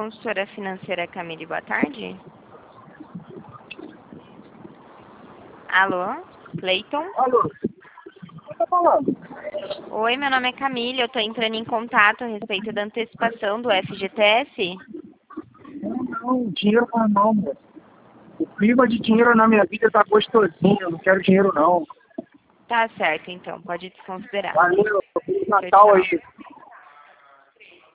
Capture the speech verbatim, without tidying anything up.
Consultora financeira Camille, boa tarde. Alô, Cleiton? Alô, quem tá falando? Oi, meu nome é Camille, eu estou entrando em contato a respeito da antecipação do F G T S. Não, não, dinheiro não, não, meu. O clima de dinheiro na minha vida tá gostosinho, eu não quero dinheiro não. Tá certo, então, pode desconsiderar. Valeu, Feliz Tchau, Natal tchau. aí.